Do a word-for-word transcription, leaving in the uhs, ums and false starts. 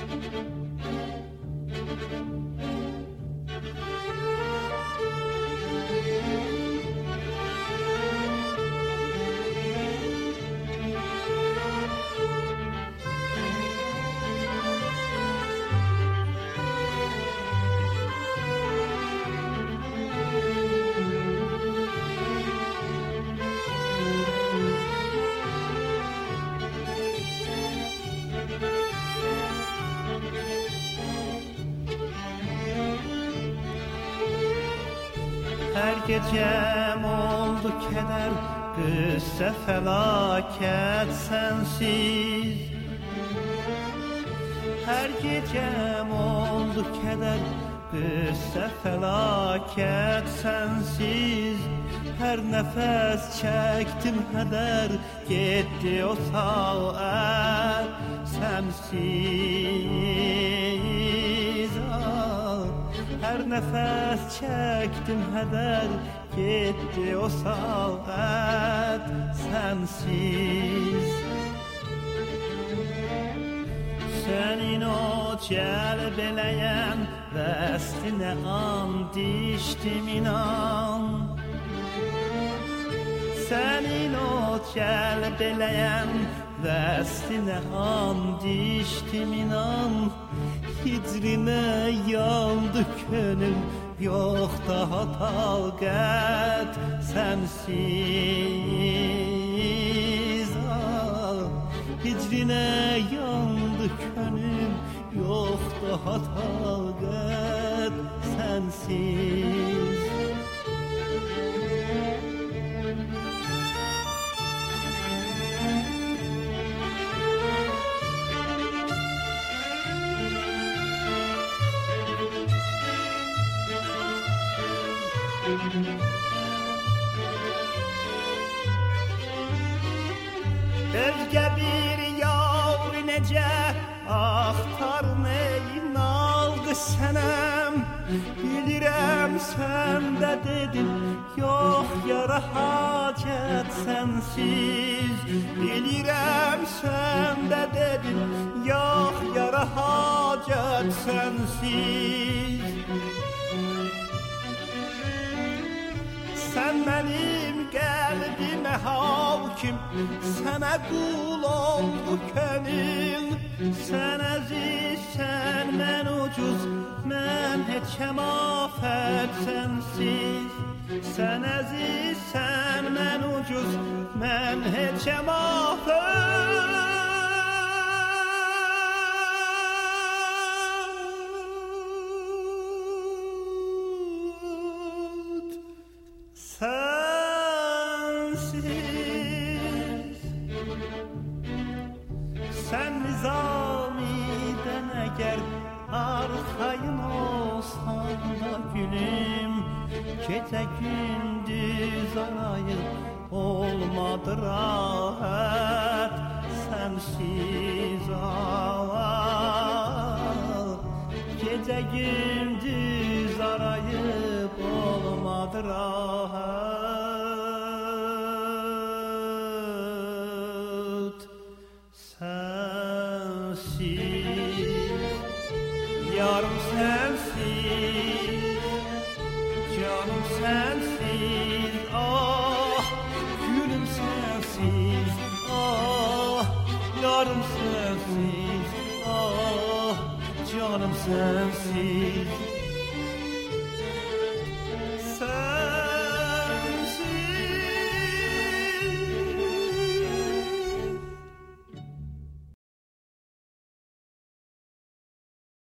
Her gecem oldu keder, kıssa felaket sensiz. Her gecem oldu keder, kıssa felaket sensiz. Her nefes çektim heder, gitti o saat sensiz. Ah. Her nefes çektim heder, gitti o saat sensiz. Senin o celbeleyen vestine and içtim inan. Senin o celbeleyen vestine and içtim inan. Hicrine yandı gönül, yok daha taqət sensiz. Ah, hicrine yandı gönül, yok daha taqət sensiz. Özge bir yavru necə axtar neyin aldı sənəm. Bilirəm sən də dedin, yox yara hacət sənsiz. Bilirəm sən də dedin, yox yara hacət sənsiz. Sen benim kalbime hakim, sana kul oldu gönül. Sen aziz, sen men ucuz, men hiçem afet sensiz. Sen aziz, sen men ucuz, men hiçem afet. Sensiz. Sen nizamiden eğer arkayın olsan da gülüm, gece gündüz arayıp olmadı rahat sensiz. Ah, gece gündüz arayıp olmadı rahat sensiz. Yarım sensiz, canım sensiz. Ah, gülüm sensiz. Ah, yarım sensiz. Ah, canım sensiz.